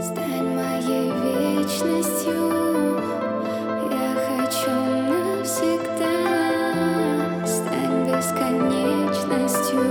Стань моей вечностью, я хочу навсегда. Стань бесконечностью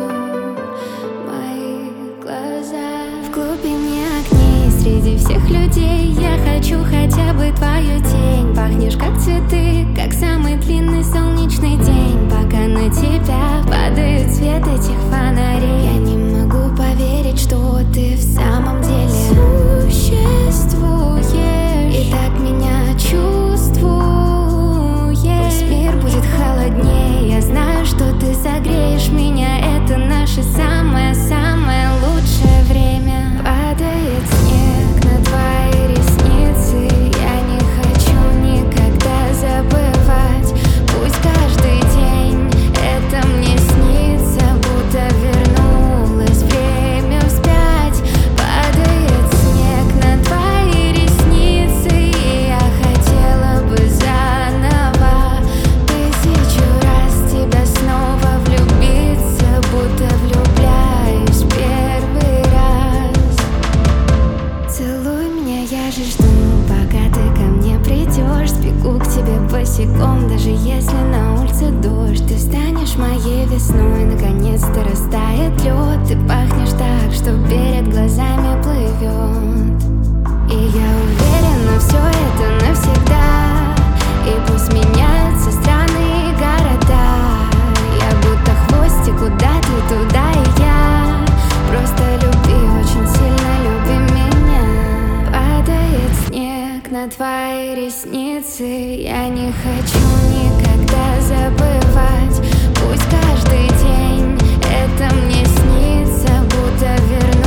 моих глазах. В глубине огней среди всех людей я хочу хотя бы твою тень. Пахнешь как цветы, как самый длинный солнечный день. Пока на тебя падает свет этих фонарей, я не могу поверить, что ты в самом деле существуешь и так меня чувствуешь. Пусть мир будет холоднее, я знаю, что ты согреешь меня. Это наше самое-самое лучшее время. Падает снег на твои ресницы, я не хочу никогда забывать. Пусть каждый день это мне снится, будто вернулось время вспять. Падает снег на твои ресницы, и я хотела бы заново 1000 раз тебя снова влюбиться, будто влюбляюсь первый раз. Целуй меня, я же жду, пока ты ко мне придешь. Сбегу к тебе босиком, даже если на улице дождь. Ты станешь моей весной, наконец-то растает лед. Ты пахнешь так, что перед глазами плывет. И я уверена, все это навсегда. И пусть меняются страны и города, я будто хвостик, куда ты, туда и я. Просто люби, очень сильно люби меня. Падает снег на твои ресницы, я не хочу никогда забывать. Пусть каждый день это мне снится, будто вернусь.